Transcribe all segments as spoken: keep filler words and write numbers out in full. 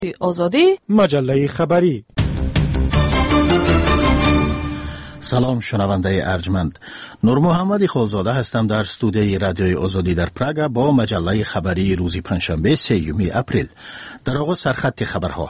آزادی مجله خبری. سلام شنونده ارجمند، نور محمد خالزاده هستم در استودیوی رادیوی آزادی در پراگ با مجله خبری روز پنجشنبه سوم اپریل. در آغاز سرخط خبرها.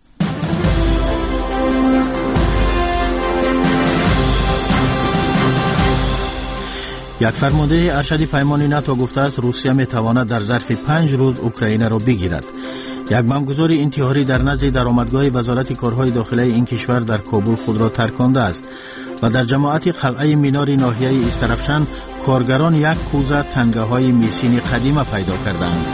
یک فرمانده ارشد پیمان ناتو گفته است روسیه می تواند در ظرف پنج روز اوکراین را بگیرد. یک بمبگذار انتحاری در نزد درآمدگاه وزارت کارهای داخلی این کشور در کابل خود را ترکانده است و در جماعت قلعه مینار ناحیه استرفشن کارگران یک کوزه تنگه های میسین قدیمه پیدا کردند.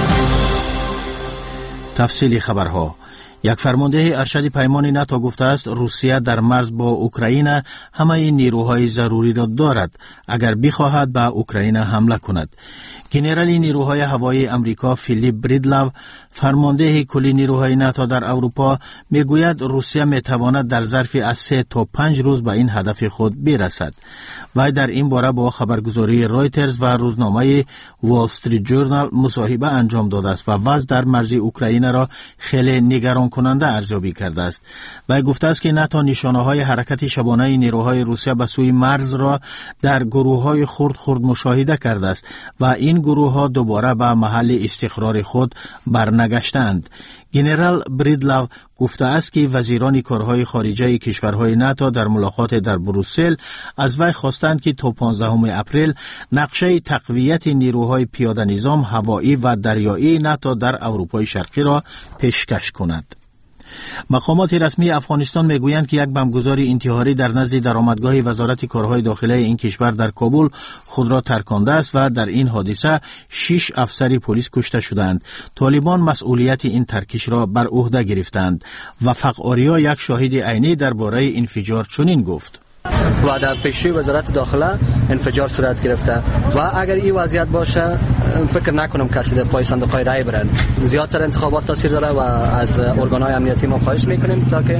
تفصیل خبرها. یک فرمانده ارشد پیمان ناتو گفته است روسیه در مرز با اوکراین همه نیروهای ضروری را دارد اگر بخواهد به اوکراین حمله کند. گنرال نیروهای هوایی امریکا فیلیپ بریدلو، فرمانده کلی نیروهای ناتو در اروپا، میگوید روسیه میتواند در ظرف از سه تا پنج روز به این هدف خود برسد. وی در این باره با خبرگزاری رایترز و روزنامه وال استریت جورنال مصاحبه انجام داده است و وضع در مرز اوکراین را خیلی نگران کننده ارزیابی کرده است. وی گفته است که ناتو نشانه‌های حرکت شبانه نیروهای روسیه به سوی مرز را در گروه‌های خرد خرد مشاهده کرده است و این گروه‌ها دوباره به محل استقرار خود برنگشتند. گنرال بریدلو گفته است که وزیران کارهای خارجه کشورهای ناتو در ملاقات در بروسل از وی خواستند که تا پانزدهم اپریل نقشه تقویت نیروهای پیاده نظام هوایی و دریایی ناتو در اروپای شرقی را پیشکش کند. مقامات رسمی افغانستان میگویند که یک بمبگذار انتحاری در نزد درآمدگاه وزارت کارهای داخلی این کشور در کابل خود را ترکانده است و در این حادثه شش افسر پلیس کشته شدند. طالبان مسئولیت این ترکش را بر عهده گرفتند. وفق آریا یک شاهد عینی درباره انفجار چنین گفت: و در پیشروی وزارت داخله انفجار صورت گرفته و اگر این وضعیت باشه فکر نکنم کسی در پای صندوق‌های رای برند. زیاد سر انتخابات تاثیر داره و از ارگان‌های امنیتی ما خواهش میکنیم تا که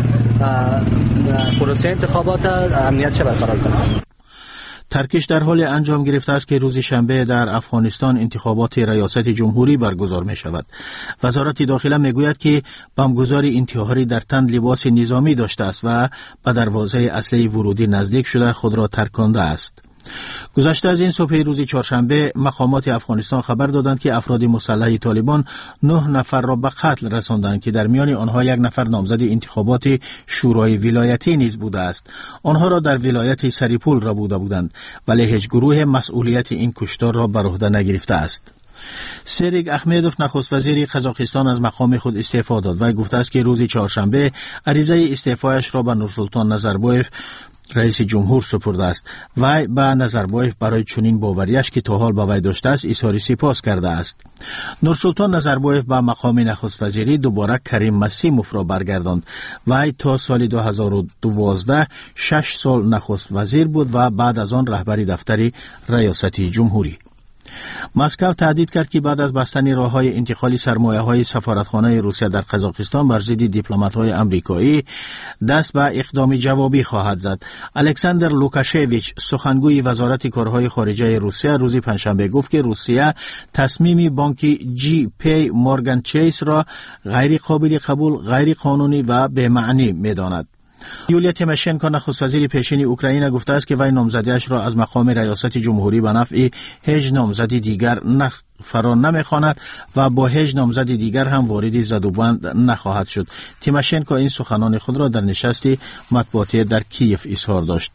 پروسه انتخابات امنیتش برقرار کنه. ترکش در حال انجام گرفته است که روز شنبه در افغانستان انتخابات ریاست جمهوری برگزار می شود. وزارت داخله می گوید که بمبگذار انتحاری در تن لباس نظامی داشته است و به دروازه اصلی ورودی نزدیک شده خود را ترکانده است. گذشته از این صبح روز چهارشنبه مقامات افغانستان خبر دادند که افراد مسلح طالبان نه نفر را به قتل رساندند که در میان آنها یک نفر نامزد انتخابات شورای ولایتی نیز بوده است. آنها را در ولایت سریپول را بوده بودند ولی هیچ گروه مسئولیت این کشتار را بر عهده نگرفته است. سریگ احمدوف نخست وزیر قزاقستان از مقام خود استعفا داد و گفته است که روز چهارشنبه عریضه استعفایش را به نورسلطان نظربایف رئیس جمهور سپرده است. وی به نظربایف برای چنین باوریش که تا حال به وی داشته است اظهار سپاس کرده است. نورسلطان نظربایف به مقام نخست وزیری دوباره کریم مسیموف را برگرداند. وی تا سال دو هزار و دوازده شش سال نخست وزیر بود و بعد از آن رهبری دفتر ریاست جمهوری. مسکو تهدید کرد که بعد از بستن راه‌های انتقال سرمایه‌های سفارتخانه روسیه در قزاقستان بر ضد دیپلمات‌های آمریکایی دست به اقدام جوابی خواهد زد. الکساندر لوکاشویچ سخنگوی وزارت کارهای خارجه روسیه روز پنجشنبه گفت که روسیه تصمیم بانک جی پی مورگان چیس را غیر قابل قبول، غیر قانونی و بی‌معنی می‌داند. یولیا تیماشنکو نخست وزیر پیشین اوکراین گفته است که وی نامزدیش را از مقام ریاست جمهوری به نفع هیچ نامزد دیگر نخ فرا نمیخواند و با هیچ نامزد دیگر هم وارد زدوبند نخواهد شد. تیماشنکو این سخنان خود را در نشست مطبوعاتی در کیف اظهار داشت.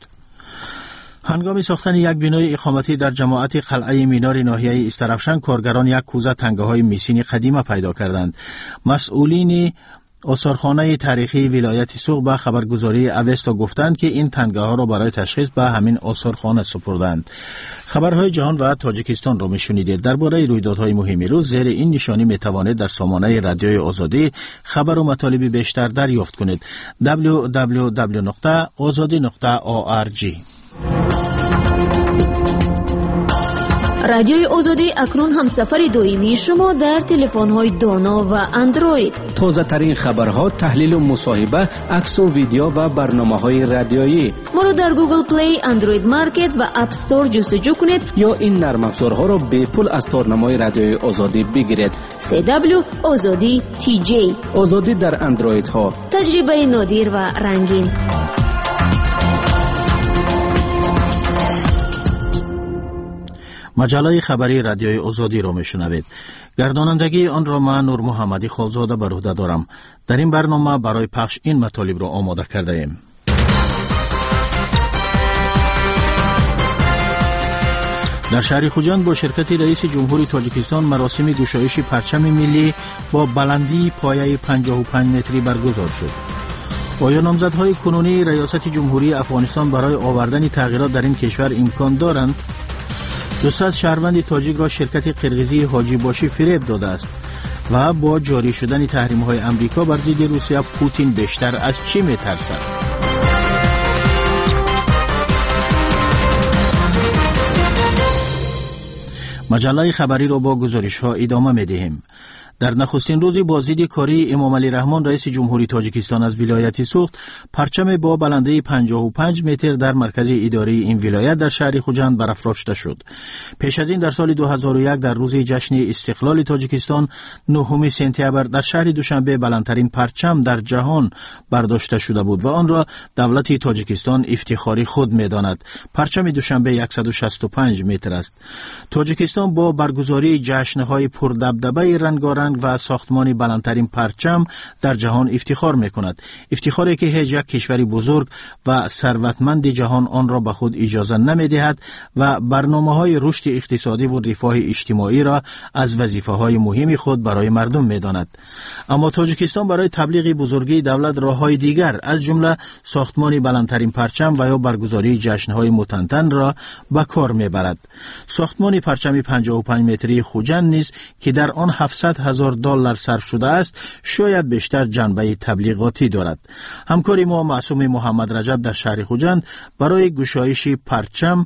هنگام ساختن یک بنای اقامتی در جماعت قلعه مینار ناحیه استرفشن کارگران یک کوزه تنگه های میسین قدیمه پیدا کردند. مسئولین آثارخانه تاریخی ولایت سوق به خبرگزاری اوستا گفتند که این تنگه ها را برای تشخیص به همین آثارخانه سپردند. خبرهای جهان و تاجیکستان را میشنیدید. درباره رویدادهای مهم روز زیر این نشانی می توانید در سامانه رادیوی آزادی خبر و مطالب بیشتر دریافت کنید. دبلیو دبلیو دبلیو نقطه آزادی نقطه او آر جی رادیوی آزادی اکنون هم سفر دائمی شما در تلفن‌های دانا و اندروید. تازه ترین خبرها، تحلیل و مصاحبه، عکس و ویدیو و برنامه‌های رادیویی. ما رو در گوگل پلی، اندروید مارکت و اپ استور جستجو کنید یا این نرم افزارها را به پول از تارنمای رادیوی آزادی بگیرید. سی دبلیو آزادی تی جی. آزادی در اندروید ها. تجربه نادر و رنگین. مجله خبری رادیوی آزادی را میشنوید. گردانندگی آن را من نور محمدی خالزاده بر عهده دارم. در این برنامه برای پخش این مطالب را آماده کرده ایم. در شهر خوجند با شرکت رئیس جمهوری تاجیکستان مراسم گشایش پرچم ملی با بلندی پایه پنجاه و پنج متری برگزار شد. آیا نامزدهای کنونی ریاست جمهوری افغانستان برای آوردن تغییرات در این کشور امکان دارند؟ دویست شهروند تاجیک را شرکت قرقیزی حاجی باشی فریب داده است و با جاری شدن تحریم‌های امریکا بر ضد روسیه پوتین بیشتر از چی می‌ترسد؟ مجله خبری را با گزارش‌ها ادامه می‌دهیم. در نخستین روز بازدید کاری امام علی رحمان رئیس جمهوری تاجیکستان از ولایت سوخت، پرچم با بلندی پنجاه و پنج متر در مرکز اداری این ولایت در شهر خوجند برافراشته شد. پیش از این در سال دو هزار و یک در روز جشن استقلال تاجیکستان نهم سپتامبر در شهر دوشنبه بلندترین پرچم در جهان برداشته شده بود و آن را دولت تاجیکستان افتخاری خود می‌داند. پرچم دوشنبه صد و شصت و پنج متر است. تاجیکستان با برگزاری جشن‌های پردبدبه رنگارنگ و ساختمان بلندترین پرچم در جهان افتخار می‌کند. افتخاری که هیچ یک کشور بزرگ و ثروتمند جهان آن را به خود اجازه نمی‌دهد و برنامه‌های رشد اقتصادی و رفاه اجتماعی را از وظیفه‌های مهم خود برای مردم می‌داند. اما تاجیکستان برای تبلیغ بزرگی دولت راه‌های دیگر از جمله ساختمان بلندترین پرچم و یا برگزاری جشن‌های متنتن را به کار می‌برد. ساختمان پرچم پنجاه و پنج متری خوجند نیز که در آن هفتصد هزار دلار صرف شده است شاید بیشتر جنبه تبلیغاتی دارد. همکار ما معصوم محمد رجب در شهر خوجند برای گشایش پرچم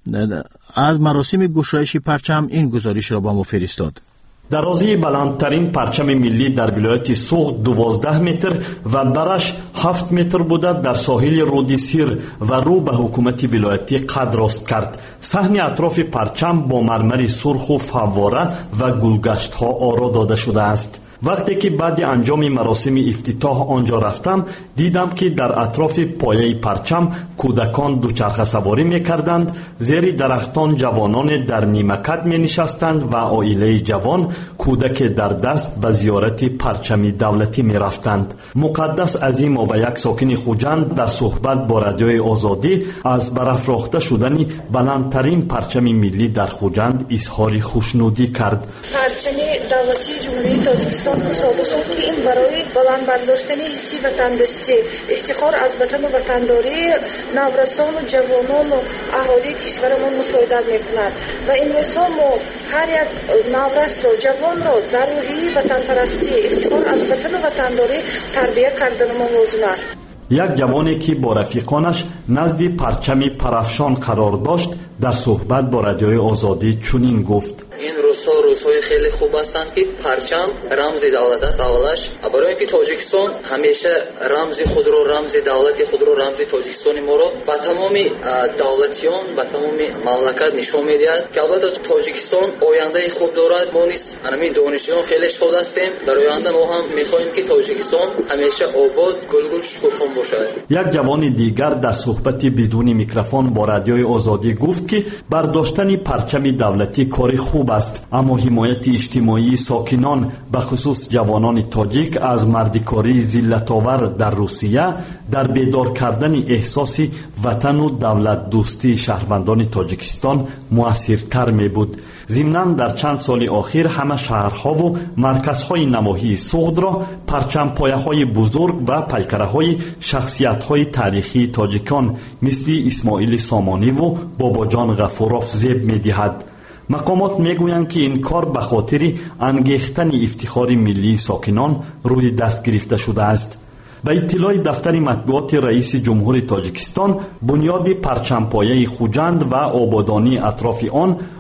از مراسم گشایش پرچم این گزارش را با ما فرستاد. درازی بلندترین پرچم ملی در ولایت سوخت دوازده متر و برش هفت متر بوده در ساحل رودی سیر و رو به حکومت ولایتی قد راست کرد. صحن اطراف پرچم با مرمر سرخ و فواره و گلگشت ها آرا داده شده است. وقتی که بعد انجام مراسم افتتاح آنجا رفتم دیدم که در اطراف پایه پرچم کودکان دوچرخه سواری می‌کردند، زیر درختان جوانان در نیمکت می‌نشستند و عائله جوان کودک در دست به زیارت پرچم دولتی می‌رفتند. مقدس عظیم و یک ساکن خوجند در صحبت با رادیوی آزادی از برافراخته شدن بلندترین پرچم ملی در خوجند اظهار خوشنودی کرد. پرچم دولتی جمهوری تاجیکستان تصادف که این برای بلند برداشتن حسی وطندوستی، افتخار از وطن و وطنداری نورسان و جوانان و اهالی کشورمان مساعدت میکند و این رسام و هر یک نورس را جوان را در روحی وطن پرستی، افتخار از وطن و وطنداری تربیت کردن ما لازم است. یک جوانی که با رفیقانش نزد پرچم پرافشان قرار داشت در صحبت با رادیوی آزادی چنین گفت: این روزها روزهای خیلی خوب هستند که پرچم رمز دولت است. اولش برای اینکه تاجیکستان همیشه رمز خود رو، رمز دولت خود رو، رمز تاجیکستان ما رو به تمام دولتیان، به تمام مملکت نشون میدهد که البته تاجیکستان آینده خوب دارد. ما نیز همین دانشجویان خیلی شاد هستیم. در آینده ما هم میخواهیم که تاجیکستان همیشه آباد، گلگل، شکوفا باشد. یک جوان دیگر در صحبت بدون میکروفون با رادیوی آزادی گفت که برداشتن پرچم دولتی کار خوب است، اما حمایت اجتماعی ساکنان به خصوص جوانان تاجیک از مردکاری ذلت‌آور در روسیه در بیدار کردن احساس وطن و دولت دوستی شهروندان تاجیکستان موثرتر می بود. ضمناً در چند سال اخیر همه شهرها و مرکزهای نواحی سوخت را پرچم پایه‌های بزرگ و پیکره‌های شخصیت‌های تاریخی تاجیکان مثل اسماعیل سامانی و باباجان غفوروف زیب می‌دهد. مقامات میگویند که این کار به خاطر انگیختن افتخار ملی ساکنان روی دست گرفته شده است. به اطلاع دفتر مطبوعات رئیس جمهور تاجیکستان، بنیاد پرچمپایه خوجند و آبادانی اطراف آن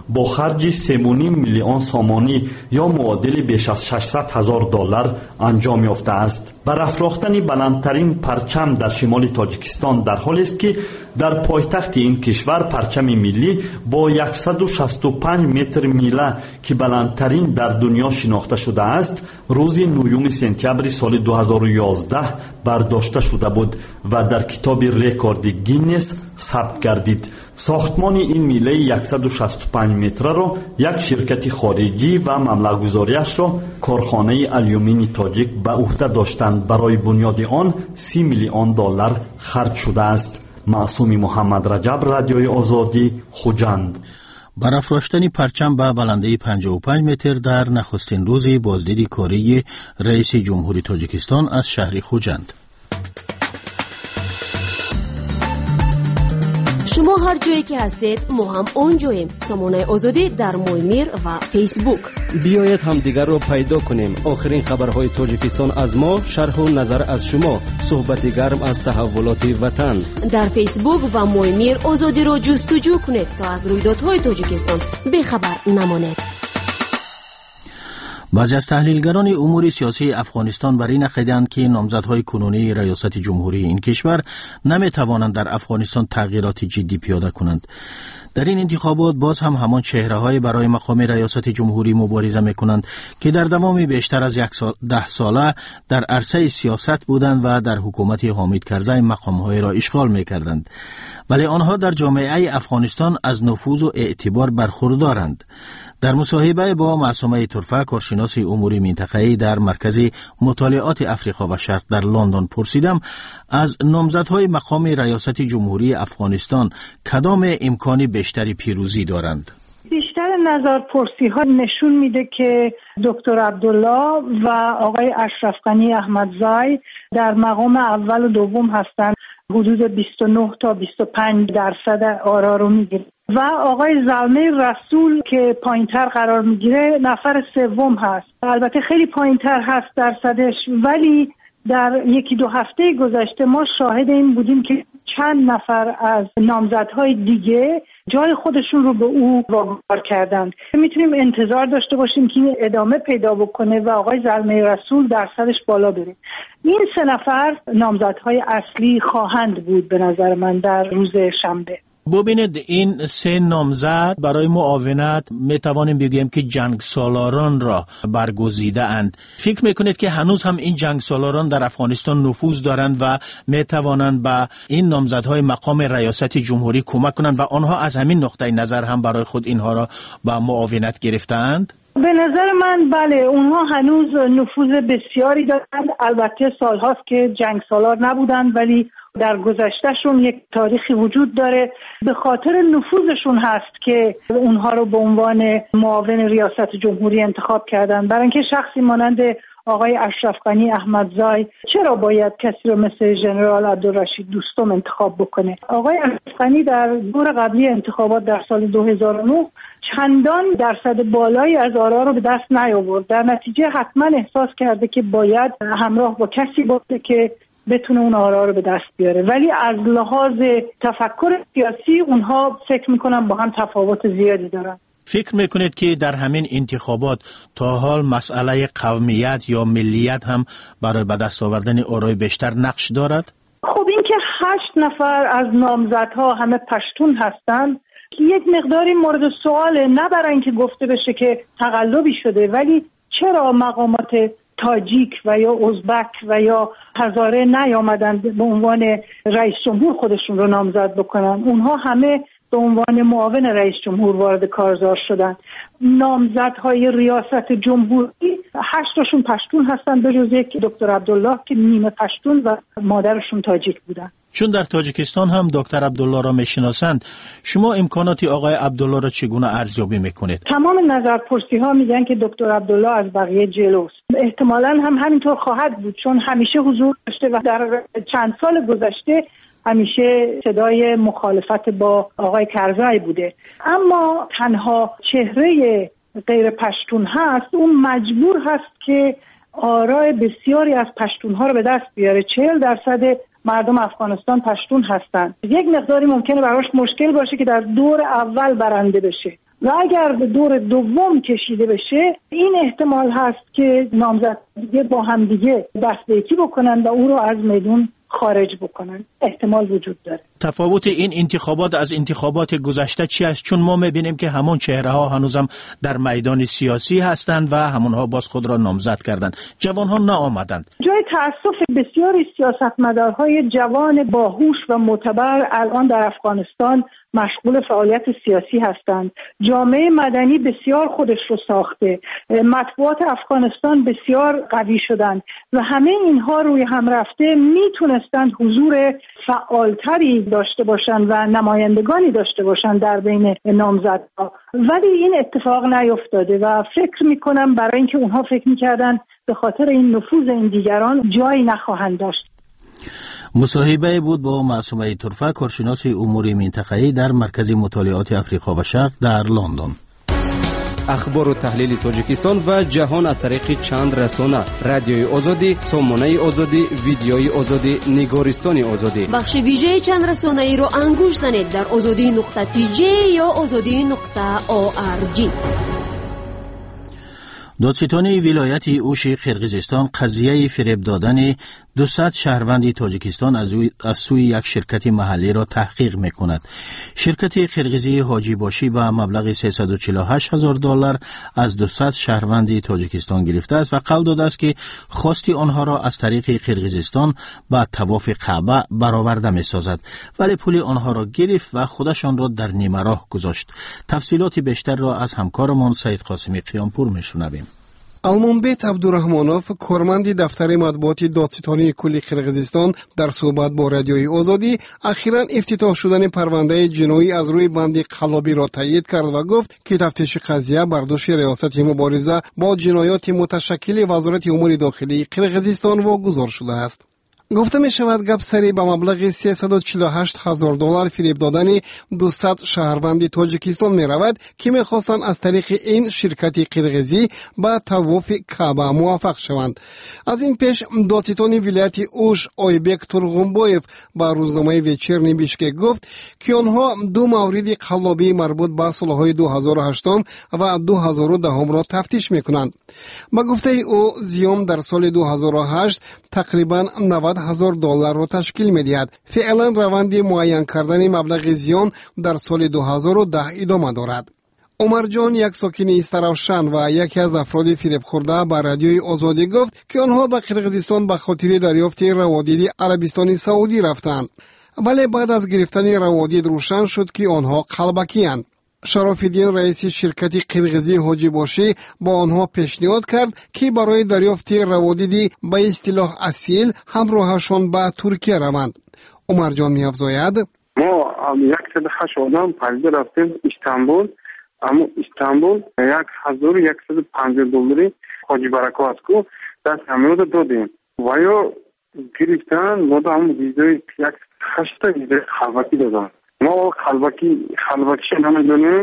با خرج سه و نیم میلیون سامانی یا معادل بیش از ششصد هزار دلار انجام یافته است. برافراختن بلندترین پرچم در شمال تاجیکستان در حالی است که در پایتخت این کشور پرچم ملی با صد و شصت و پنج متر میله که بلندترین در دنیا شناخته شده است روز نهم سپتامبر سال دو هزار و یازده برداشته شده بود و در کتاب رکورد گینس ثبت گردید. ساختمان این میله صد و شصت و پنج متر را یک شرکت خارجی و مبلغ گذاریش را کارخانه آلیومینی تاجیک به عهده داشتند. برای بنیاد آن سی میلیون دلار خرج شده است. معصوم محمد رجب، رادیوی آزادی، خوجند. برافراشتن پرچم به بلندی پنجاه و پنج متر در نخستین روز بازدید کاری رئیس جمهوری تاجیکستان از شهر خوجند. شما هر جایی که هستید ما هم اونجاییم. سامانه آزادی در مویمیر و فیسبوک. بیایید هم دیگر رو پیدا کنیم. آخرین خبرهای تاجیکستان از ما، شرح و نظر از شما، صحبت گرم از تحولات وطن. در فیسبوک و مویمیر آزادی رو جستجو کنید تا از رویدادهای تاجیکستان بخبر نمانید. بعضی از تحلیلگران امور سیاسی افغانستان بر این عقیده‌اند که نامزدهای کنونی ریاست جمهوری این کشور نمی‌توانند در افغانستان تغییرات جدی پیاده کنند. در این انتخابات باز هم همان چهره‌های برای مقام ریاست جمهوری مبارزه می‌کنند که در دوام بیشتر از یک سال ده ساله در عرصه سیاست بودند و در حکومت حامد کرزی مقام‌های را اشغال می‌کردند، ولی آنها در جامعه افغانستان از نفوذ و اعتبار برخوردارند. در مصاحبه با معصومه طرفه، کارشناس امور منطقه‌ای در مرکز مطالعات افریقا و شرق در لندن، پرسیدم از نامزدهای مقام ریاست جمهوری افغانستان کدام امکانی بیشتری پیروزی دارند. بیشتر نظرپرسی ها نشون میده که دکتر عبدالله و آقای اشرف غنی احمدزی در مقام اول و دوم هستند. حدود بیست و نه تا بیست و پنج درصد آرا رو میگیره و آقای زلمه رسول که پایینتر قرار میگیره نفر سوم هست. البته خیلی پایینتر هست درصدش، ولی در یکی دو هفته گذشته ما شاهد این بودیم که چند نفر از نامزدهای دیگه جای خودشون رو به او واگذار کردند. میتونیم انتظار داشته باشیم که این ادامه پیدا بکنه و آقای زلمه رسول درصدش بالا بره. این سه نفر نامزدهای اصلی خواهند بود به نظر من در روز شنبه. ببینید، این سه نامزد برای معاونت می توانیم بگیم که جنگ سالاران را برگزیده اند. فکر میکنید که هنوز هم این جنگ سالاران در افغانستان نفوذ دارند و می توانند به این نامزدهای مقام ریاست جمهوری کمک کنند و آنها از همین نقطه نظر هم برای خود اینها را به معاونت گرفتند؟ به نظر من بله، اونها هنوز نفوذ بسیاری دارند. البته سالهاست که جنگ سالار نبودند، ولی در گذشتهشون یک تاریخی وجود داره. به خاطر نفوذشون هست که اونها رو به عنوان معاون ریاست جمهوری انتخاب کردن. برای اینکه شخصی مانند آقای اشرف غنی احمدزی چرا باید کسی رو مثل ژنرال عبدالرشید دوستم انتخاب بکنه؟ آقای اشرف غنی در دور قبلی انتخابات در سال دو هزار و نه چندان درصد بالایی از آرا رو به دست نیاورد. در نتیجه حتما احساس کرده که باید همراه با کسی باشه که بتونه اون آرا رو به دست بیاره، ولی از لحاظ تفکر سیاسی اونها فکر میکنم با هم تفاوت زیادی دارن. فکر میکنید که در همین انتخابات تا حال مسئله قومیت یا ملیت هم برای به دست آوردن آرای بیشتر نقش دارد؟ خب این که هشت نفر از نامزدها همه پشتون هستند یک مقداری مورد سواله، نه برای اینکه گفته بشه که تقلبی شده، ولی چرا مقامات تاجیک و یا ازبک و یا هزاره نیامدن به عنوان رئیس جمهور خودشون رو نامزد بکنن؟ اونها همه به عنوان معاون رئیس جمهور وارد کارزار شدن. نامزدهای ریاست جمهوری هشتاشون پشتون هستن به جز یک دکتر عبدالله که نیمه پشتون و مادرشون تاجیک بودن. چون در تاجیکستان هم دکتر عبدالله را میشناسند، شما امکاناتی آقای عبدالله را چگونه ارزیابی میکنید؟ تمام نظرپرسی ها میگن که دکتر عبدالله از بقیه جلوست. احتمالاً هم همینطور خواهد بود، چون همیشه حضور داشته و در چند سال گذشته همیشه صدای مخالفت با آقای کرزی بوده. اما تنها چهره غیر پشتون هست، اون مجبور هست که آرای بسیاری از پشتونها رو به دست بیاره. چهل درصد مردم افغانستان پشتون هستند. یک مقداری ممکنه براش مشکل باشه که در دور اول برنده بشه، و اگر به دور دوم کشیده بشه این احتمال هست که نامزد دیگه با هم دیگه دست به یکی بکنن و او رو از میدون خارج بکنن. احتمال وجود داره. تفاوت این انتخابات از انتخابات گذشته چی است؟ چون ما میبینیم که همون چهره ها هنوزم در میدان سیاسی هستند و همونها باز خود را نامزد کردند. جوان ها نآمدند. جای تأسف بسیاری سیاستمدارهای جوان باهوش و معتبر الان در افغانستان مشغول فعالیت سیاسی هستند. جامعه مدنی بسیار خودش رو ساخته. مطبوعات افغانستان بسیار قوی شدند و همه اینها روی هم رفته میتونستند حضور فعالتری داشته باشند و نمایندگانی داشته باشند در بین نامزدها، ولی این اتفاق نیفتاده و فکر میکنم برای اینکه اونها فکر میکردن به خاطر این نفوذ این دیگران جایی نخواهند داشت. مصاحبه بود با معصومه طرفه، کارشناس امور منطقه‌ای در مرکز مطالعات افریقا و شرق در لندن. اخبار و تحلیل تاجیکستان و جهان از طریق چند رسانه: رادیوی آزادی، سامانه آزادی، ویدیوی آزادی، نگارستان آزادی. بخش ویژه چند رسانه ای رو انگوش زنید در آزادی نقطه تی جی یا آزادی نقطه او آر جی. دادستان ولایت اوش قرقیزستان قضیه فریب دادن دوصد شهروند تاجیکستان از, از سوی یک شرکت محلی را تحقیق میکند. شرکت قرقیزی حاجی باشی با مبلغ سیصد و چهل و هشت هزار دلار از دوصد شهروند تاجیکستان گرفته است و قول داده است که خواستی آنها را از طریق قرقیزستان با طواف کعبه برآورده میسازد، ولی پول آنها را گرفت و خودشان را در نیمه راه گذاشت. تفصیلات بیشتر را از همکارمان سید قاسمی قیامپور میشنویم. المنبت عبدالرحمانوف، کارمند دفتر مطبوعات دادستانی کلی قرقیزستان، در صحبت با رادیوی آزادی اخیراً افتتاح شدن پرونده جنایی از روی بند قلابی را تایید کرد و گفت که تفتیش قضیه بر دوش ریاست مبارزه با جنایات متشکل وزارت امور داخلی قرقیزستان واگذار شده است. گفته می شود گپ سری به مبلغ سیصد و چهل و هشت هزار دلار فریب دادن دوصد شهروند تاجیکستان می رود که می خواستند از طریق این شرکت قرقیزی به طواف کعبه موفق شوند. از این پیش دادستان ولایت اوش آیبک ترغنبویف با روزنامه ویچرنی بیشکک گفت که آنها دو مورد قلابی مربوط به سالهای دو هزار و هشت و دو هزار و ده را تفتیش می کنند. با گفته او زیان در سال دو هزار و هشت تقریبا نود هزار دلار را تشکیل می دهد. فعلا روند معین کردن مبلغ زیان در سال دو هزار و ده ادامه دارد. عمر جان، یک ساکن استراوشن و یکی از افراد فریب خورده، با رادیوی آزادی گفت که آنها به قرقیزستان به خاطر دریافت روادید عربستان سعودی رفتند، ولی بعد از گرفتن روادید روشن شد که آنها قلبکی اند. شرافالدین، رئیس شرکت قرقیزی حاجی باشی، با آنها پیشنهاد کرد که برای دریافت روادید به اصطلاح اصیل همراهشان به ترکیه روند. عمر جان می‌افزاید: ما صد و هشت آدم پریده رفتیم استانبول، اما استانبول هزار و صد و پنجاه دلاری حاجی برکات کو دست همه رو دادیم و یا گرفتن ما دا هم ویزای هشت ویزای خلوتی دادن. ما خلوتی خلوتیش نمیدونیم،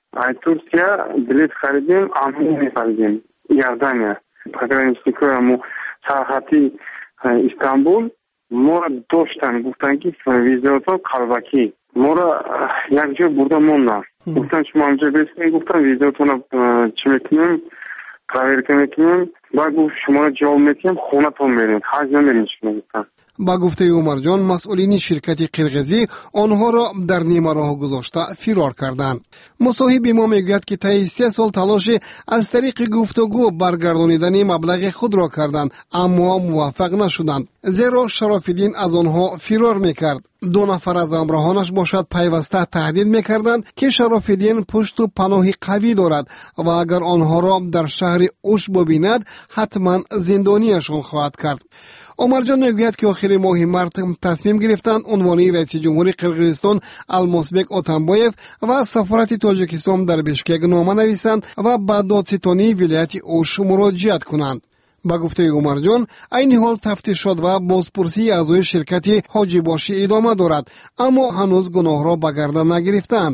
ترکیه بلیط خریدیم، آمین خریدیم، یردانیه پاگرانیستیکوی همو سرحدی استانبول ما را داشتن، گفتن که ویزایتان خلوتی ما را یک جا برده موندن، گفتن شما همجا بسید، گفتن ویزایتان چی میکنیم پراورکه میکنیم، باید گفت شما را جواب میکنیم خونه تون میرین، حج نمیرین شما. گفتن با گفته عمر جان، مسئولین شرکت قرقیزی آنها را در نیمه راه گذاشته فرار کردند. مصاحب ما میگوید که طی سه سال تلاش از طریق گفتگو برگردانیدن مبلغ خود را کردند، اما موفق نشدند، زیرا شرافالدین از آنها فرار میکرد. دو نفر از همراهانش باشد پیوسته تهدید میکردند که شرافالدین پشت و پناه قوی دارد و اگر آنها را در شهر اوش ببیند حتما زندانیشان خواهد کرد. عمر جان میگوید که آخر ماه مارس تصمیم گرفتند عنوان رئیس جمهور قرقیزستان المازبک اتنبایف و سفارت تاجیکستان در بیشکک نامه نویسند و به دادستانی ولایت اوش مراجعت کنند. با گفته عمر جان، این حال تفتیشات و بازپرسی اعضای شرکت حاجی باشی ادامه دارد، اما هنوز گناه را به گردن نگرفتند.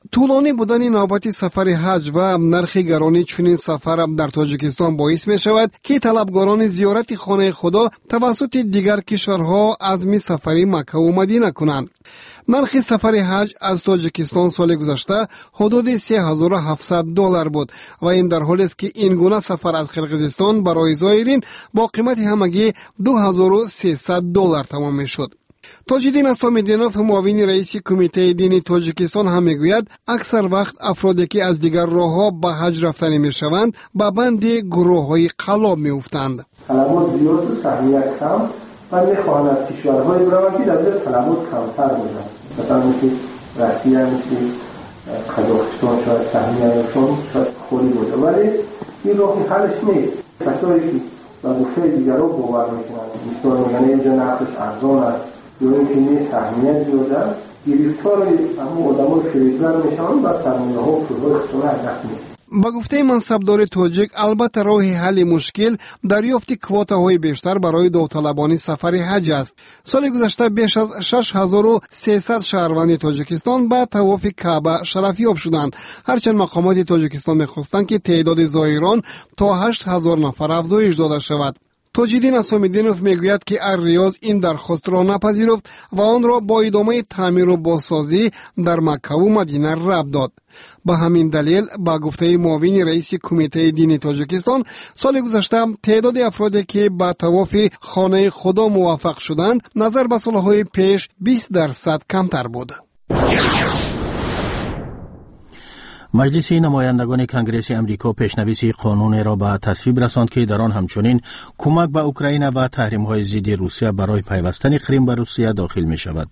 طولانی بودن نوبت سفر حج و نرخ گرانی چنین سفر در تاجیکستان باعث می شود که طلبگاران زیارت خانه خدا توسط دیگر کشورها عزم سفری مکه و مدینه کنند. نرخ سفر حج از تاجیکستان سال گذشته حدود سه هزار و هفتصد دلار بود و این در حالی است که این گونه سفر از قرقیزستان برای زائرین با قیمت همگی دو هزار و سیصد دلار تمام می شد. تاج‌الدین اسام‌الدینوف معاون رئیس کمیته دینی تاجیکستان هم میگوید اکثر وقت افرادی که از دیگر راه‌ها به حج رفتن میشوند به بند گروه‌های قلاب میافتند. طلبات زیاد و سهمیت کم و میخواهند از کشورهای برای که در طلبات کمتر بودند، مثلا مثل روسیه، مثل قزاقستان، شاید سهمیتشون شاید خوری بوده، ولی این راه حلش نیست. کسایی که و گفته دیگرها باور میکنند مثلا میگن اینجا نرخش ارزان است یا اینکه نیست اهمیت زیاده است، گرفتار اما آدم‌ها فریب‌زن میشن و سرمایه‌ها و پول‌های خودشون هدف می‌گیرن. با گفته منصبدار تاجیک البته راه حل مشکل دریافت کوتاهای بیشتر برای داوطلبان سفر حج است. سال گذشته بیش از شش هزار و سیصد شهروند تاجیکستان به طواف کعبه شرفیاب شدند، هرچند مقامات تاجیکستان می‌خواستند که تعداد زائران تا هشت هزار نفر افزایش داده شود. تاج‌الدین اسام‌الدینوف میگوید که ار-ریاض این درخواست را نپذیرفت و آن را با ادامه تعمیر و بازسازی در مکه و مدینه ربط داد. به همین دلیل با گفته معاون رئیس کمیته دینی تاجیکستان سال گذشته تعداد افرادی که به طواف خانه خدا موفق شدند نظر به سالهای پیش بیست درصد کمتر بود. مجلس نمایندگان کنگره امریکا پیشنویس قانون را به تصویب رساند که در آن همچنین کمک به اوکراین و تحریم‌های ضد روسیه برای پیوستن کریم به روسیه داخل می شود.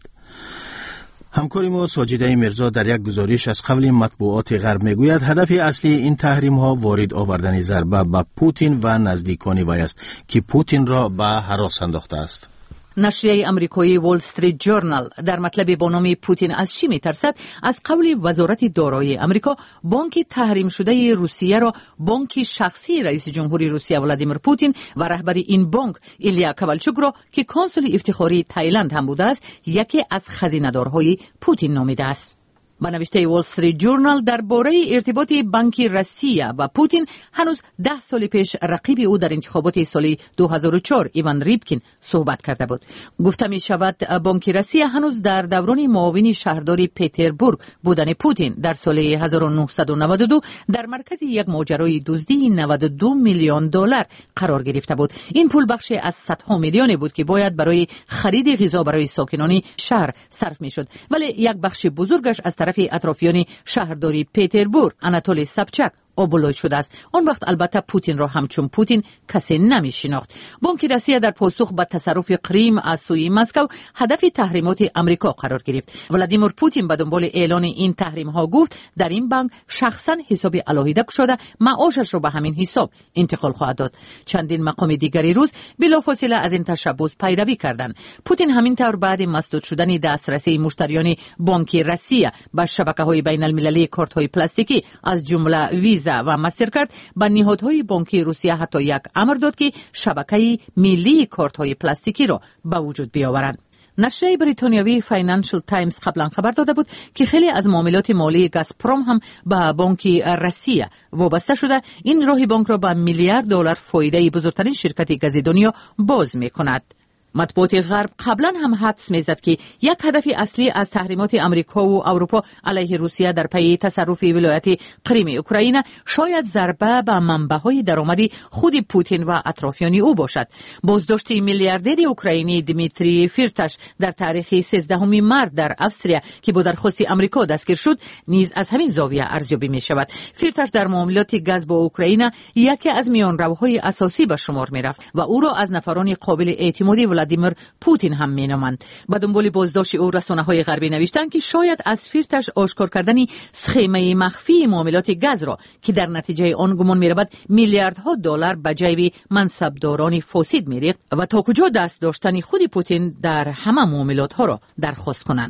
همکار ما ساجده میرزا در یک گزارش از قبل مطبوعات غرب میگوید هدف اصلی این تحریم‌ها وارد آوردن ضربه به پوتین و نزدیکان وی است که پوتین را به هراس انداخته است. نشریه امریکایی وال استریت جورنال در مطلب با نام پوتین از چی می‌ترسد از قول وزارت دارایی امریکا بانک تحریم شده روسیه را بانک شخصی رئیس جمهوری روسیه ولادیمیر پوتین و رهبر این بانک ایلیا کوالچوک را که کنسول افتخاری تایلند هم بوده است یکی از خزینه‌دارهای پوتین نامیده است. با نوشته وال استریت جورنال درباره ارتباط بانک روسیه و پوتین هنوز ده سال پیش رقیب او در انتخابات سال دو هزار و چهار ایوان ریبکین صحبت کرده بود. گفته می شود بانک روسیه هنوز در دوران معاون شهرداری پتربورگ بودن پوتین در سال هزار و نهصد و نود و دو در مرکز یک ماجرای دزدی نود و دو میلیون دلار قرار گرفته بود. این پول بخشی از صدها میلیون بود که باید برای خرید غذا برای ساکنان شهر صرف می شد، ولی یک بخش بزرگش از طرف اطرافیان شهرداری پتربورگ آناتولی سابچاک آبولوی شده است. آن وقت البته پوتین را همچون پوتین کسی نمی شناخت. بانک روسیه در پاسخ به تصرف کریم از سوی مسکو هدف تحریمات امریکا قرار گرفت. ولادیمیر پوتین به دنبال اعلان این تحریم ها گفت در این بانک شخصا حساب علاهیده شده معاشش را به همین حساب انتقال خواهد داد. چندین مقام دیگری روز بلافاصله از این تشبث پیروی کردند. پوتین همین طور بعد مسدود شدن دسترسی مشتریان بانک روسیه به شبکه‌های بین المللی کارت‌های پلاستیکی از جمله ویزا و مسترکارد به نهادهای بانکی روسیه حتی یک امر داد که شبکه ملی کارت‌های پلاستیکی را به وجود بیاورند. نشریه بریتانیایی فاینانشل تایمز قبلا خبر داده بود که خیلی از معاملات مالی گازپروم هم به بانک روسیه وابسته شده. این راه بانک را به میلیارد دلار فایده بزرگترین شرکت گاز دنیا باز می‌کند. مطبوعات غرب قبلا هم حدس میزد که یک هدف اصلی از تحریمات امریکا و اروپا علیه روسیه در پی تصرف ولایت کریم اوکراین شاید ضربه به منبع‌های درآمدی خود پوتین و اطرافیان او باشد. بازداشت میلیاردر اوکراینی دیمیتری فیرتاش در تاریخ سیزدهم مارس در استریا که با درخواست امریکا دستگیر شد نیز از همین زاویه ارزیابی می شود. فیرتاش در معاملات گاز با اوکراین یکی از میانروهای اساسی به شمار می رفت و او را از نفران قابل اعتمادی ولادیمیر پوتین هم مینامند. با دنبال بازداشت او رسانه‌های غربی نوشتند که شاید از فیرتاش آشکار کردن سخمه مخفی معاملات گاز را که در نتیجه آن گمان می‌رود میلیاردها دلار به جیب منصبداران فاسد می‌ریخت و تا کجا دست داشتن خود پوتین در همه معاملات ها را درخواست کنند.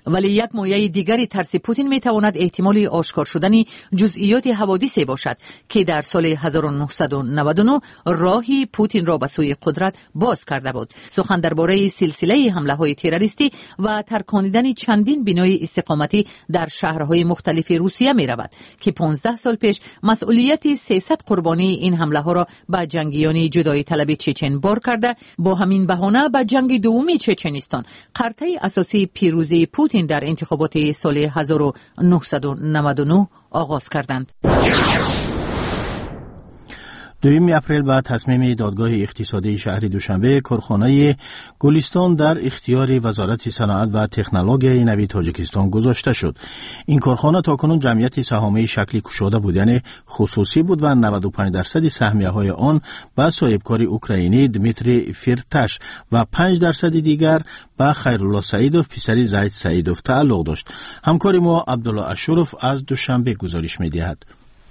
ولی یک مایه دیگری ترس پوتین میتواند احتمال آشکار شدن جزئیات حوادثی باشد که در سال هزار و نهصد و نود و نه راهی پوتین را به سوی قدرت باز کرده بود. سخن درباره سلسله حمله‌های تروریستی و ترکاندن چندین بنای استقامتی در شهرهای مختلف روسیه می رود که پانزده سال پیش مسئولیت سیصد قربانی این حمله ها را به جنگیان جدایی طلب چچن بار کرده. با همین بهانه به جنگ دومی چچنستان، خرطه اساسی پیروزی پوتین در انتخابات سال هزار و نهصد و نود و نه آغاز کردند. دوم اپریل بعد تصمیم دادگاه اقتصادی شهر دوشنبه کارخانه گلستان در اختیار وزارت صنعت و تکنولوژی نوین تاجیکستان گذاشته شد. این کارخانه تاکنون جمعیت سهامی شکلی گشوده بود، یعنی خصوصی بود و نود و پنج درصد سهمیه های آن به صاحبکار اوکراینی دمیتری فیرتاش و پنج درصد دیگر به خیرالله سعیدوف پسر زید سعیدوف تعلق داشت. همکار ما عبدالله اشروف از دوشنبه گزارش می‌دهد.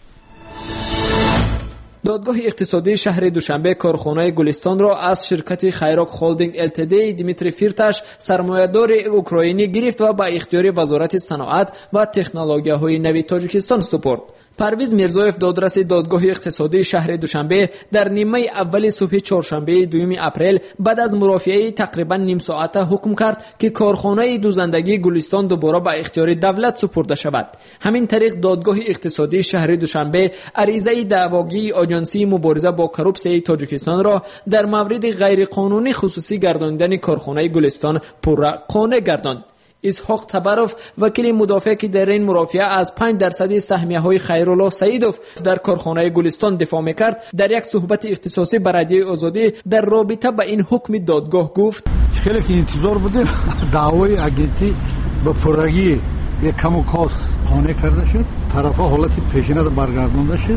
دادگاه اقتصادی شهر دوشنبه کارخانه گلستان را از شرکت خیراک هولدینگ التدی دمیتری فیرتاش سرمایه‌دار اوکراینی گرفت و به اختیار وزارت صنعت و تکنولوژی‌های نوین تاجیکستان سپرد. پرویز میرزایف دادرس دادگاه اقتصادی شهر دوشنبه در نیمه اول صبح چهارشنبه دوم اپریل بعد از مرافعه تقریبا نیم ساعته حکم کرد که کارخانه دوزندگی گلستان دوباره به اختیار دولت سپرده شود. همین طریق دادگاه اقتصادی شهر دوشنبه عریضه دعواگی آژانسی مبارزه با کروپسی تاجیکستان را در مورد غیرقانونی خصوصی گرداندن کارخانه گلستان پرقانع گرداند. اسحاق تبروف وکیل مدافع که در این مرافعه از پنج درصد سهمیه های خیرالله سعیدوف در کارخانه گلستان دفاع میکرد، در یک صحبت اختصاصی به رادیوی آزادی در رابطه با این حکم دادگاه گفت: خیلی که انتظار بوده دعوای اگنتی به پرگی یک کم و کاس خانه کرده شد، طرفا حالتی پیشینه برگردانده شد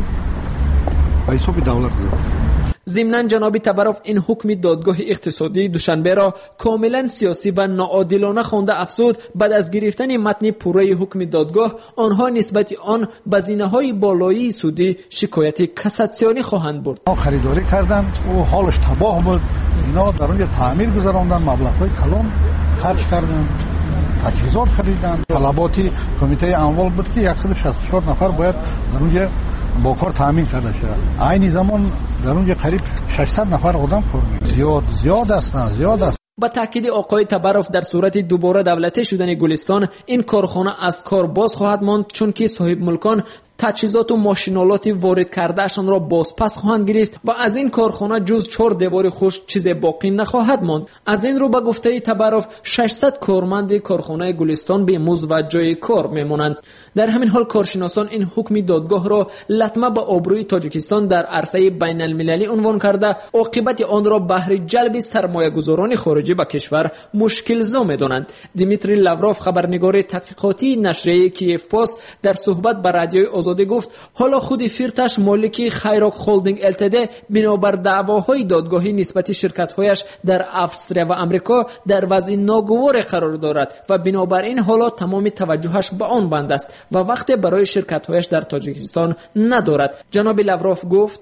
و حساب دولت گذاشت. ضمناً جناب تبروف این حکم دادگاه اقتصادی دوشنبه را کاملا سیاسی و ناعادلانه خوانده افزود. بعد از گرفتن متن پوره حکم دادگاه، آنها نسبت آن به زینه‌های بالایی سودی شکایت کاساسیونی خواهند برد. خریداری کردن و حالش تباه بود، اینا در اونجا تعمیر گذراندن، مبلغ‌های کلان خرج کردن، تجهیزات خریدن. طلباتی کمیته اموال بود که صد و شصت و چهار نفر باید در اونجا با کار تامین کرده شد. عین زمان در اونجا قریب ششصد نفر آدم کار می‌کنند. زیاد زیاد است، زیاد است. با تاکید آقای تبروف در صورت دوباره دولتی شدن گلستان، این کارخانه از کار باز خواهد ماند، چون که صاحب ملکان تجهیزات و ماشینالاتی وارد کردهشان را بازپس خواهند گرفت و از این کارخانه جز چهار دیوار خوش چیز باقی نخواهد ماند. از این رو به گفته تبروف ششصد کارمند کارخانه گلستان به مزد و جای کار میمانند. در همین حال کارشناسان این حکم دادگاه را لطمه به آبروی تاجیکستان در عرصه بین المللی عنوان کرده، عاقبت آن را بهر جلب سرمایه‌گذاران خارجی به کشور مشکل زا می‌دانند. دیمیتری لاوروف خبرنگار تحقیقاتی نشریه کیف پست در صحبت با رادیوی آزادی گفت حالا خود فیرتاش مالک خیراک هولدینگ التدی بنابر دعواهای دادگاهی نسبت شرکت‌هایش در افسانه و امریکا در وضع ناگوار قرار دارد و بنابراین حالا تمام توجهش به آن بند است و وقت برای شرکت‌هایش در تاجیکستان ندارد. جناب لاوروف گفت: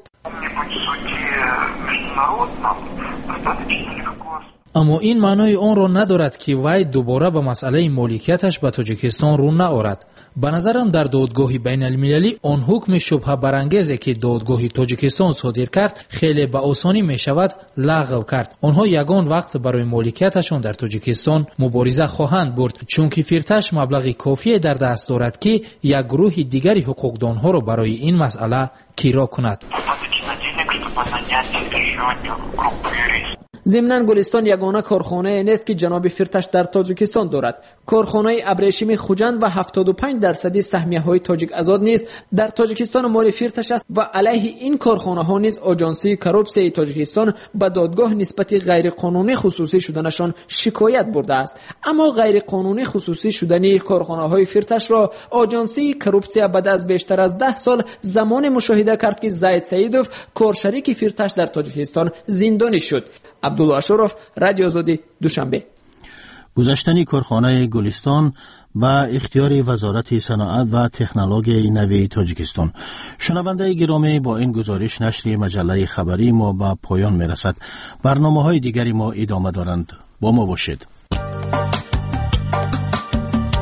اما این معنای آن را ندارد که وی دوباره به مسئله مالکیتش به تاجیکستان رو نآورد. به نظرم در دادگاه بین المللی آن حکم شبهه برانگیزی که دادگاه تاجیکستان صادر کرد خیلی به آسانی می شود لغو کرد. آنها یگان وقت برای مالکیتشان در تاجیکستان مبارزه خواهند برد، چون که فیرتاش مبلغ کافی در دست دارد که یک گروه دیگری حقوقدانها را برای این مسئله کیرا کند. ضمناً گلستان یگانه کارخانه نیست که جناب فیرتاش در تاجیکستان دارد. کارخانه ابریشم خوجند و هفتاد و پنج درصد سهمیه های تاجیک آزاد نیز در تاجیکستان مال فیرتاش است و علیه این کارخانه ها نیز آژانسی کروپسی تاجیکستان به دادگاه نسبت غیر قانونی خصوصی شدنشان شکایت برده است. اما غیر قانونی خصوصی شدن کارخانه های فیرتاش را آژانسی کروپسی بعد از بیشتر از ده سال زمان مشاهده کرد که زید سعیدوف کارشریک فیرتاش در تاجیکستان زندانی شد. عبدالله اشرف، رادیو آزادی، دوشنبه. گذاشتن کارخانه گلستان با اختیار وزارت صنعت و تکنولوژی نوین تاجیکستان. شنونده گرامی، با این گزارش نشر مجله خبری ما به پایان میرسد. برنامه‌های دیگری ما ادامه دارند. با ما باشید.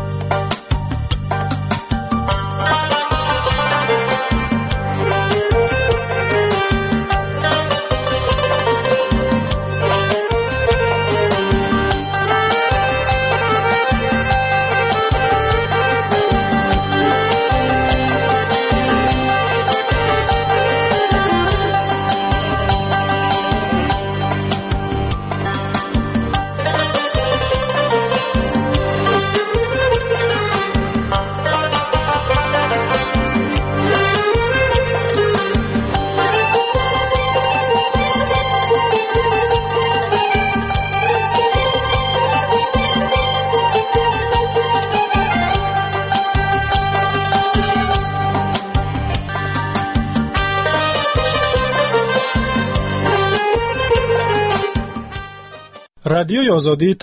رادیوی آزادی